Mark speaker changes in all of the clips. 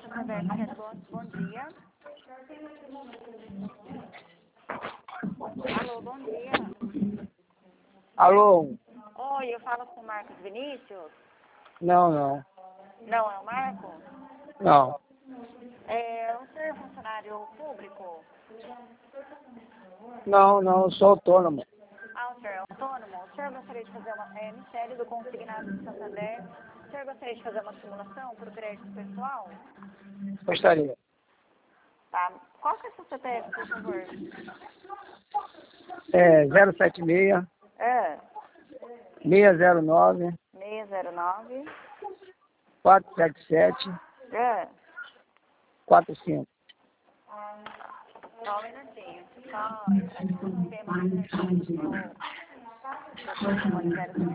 Speaker 1: Reverso, bom dia. Alô, bom dia.
Speaker 2: Alô?
Speaker 1: Oi, eu falo com o Marcos Vinícius?
Speaker 2: Não, não.
Speaker 1: Não, é o Marco?
Speaker 2: Não.
Speaker 1: O senhor é funcionário público?
Speaker 2: Não, não, eu sou autônomo.
Speaker 1: Ah, o senhor é autônomo? O senhor gostaria de fazer uma... Michele do Consignado de Santander. O senhor gostaria de fazer uma simulação para o crédito pessoal?
Speaker 2: Gostaria.
Speaker 1: Tá. Qual que é o seu CPF, por favor?
Speaker 2: É 076
Speaker 1: É.
Speaker 2: 609
Speaker 1: 609.
Speaker 2: 477
Speaker 1: É.
Speaker 2: 45.
Speaker 1: Só um minutinho. Só aqui no sistema que registrou o telefone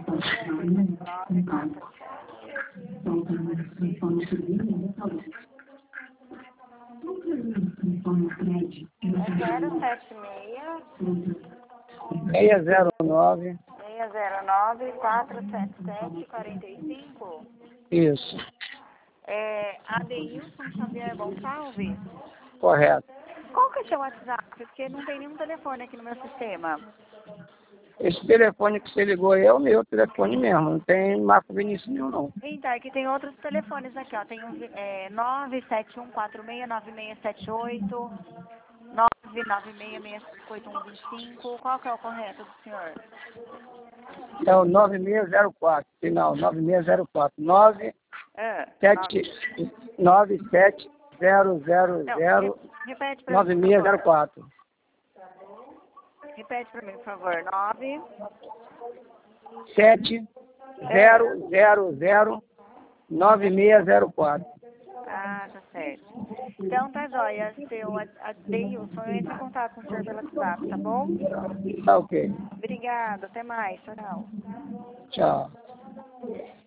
Speaker 2: 609.
Speaker 1: 609 477 45.
Speaker 2: Isso.
Speaker 1: Adeilson Xavier Gonçalves.
Speaker 2: Correto.
Speaker 1: Qual que é o seu WhatsApp? Porque não tem nenhum telefone aqui no meu sistema.
Speaker 2: Esse telefone que você ligou aí é o meu telefone mesmo. Não tem Marco Vinícius nenhum, não.
Speaker 1: Então, aqui tem outros telefones aqui, ó. Tem um 971469678, 996658125. Qual que é o correto do senhor?
Speaker 2: É o 9604. Final, 9604. 9 7 97 000
Speaker 1: Repete para mim, por favor.
Speaker 2: 9604.
Speaker 1: Repete para mim, por favor. 9
Speaker 2: 7 000 9604.
Speaker 1: Ah, tá certo. Então tá jóia. Seu Adeilson, eu entro em contato com o senhor pelo WhatsApp, tá bom?
Speaker 2: Tá ok.
Speaker 1: Obrigada, até mais. Tchau.
Speaker 2: Tchau.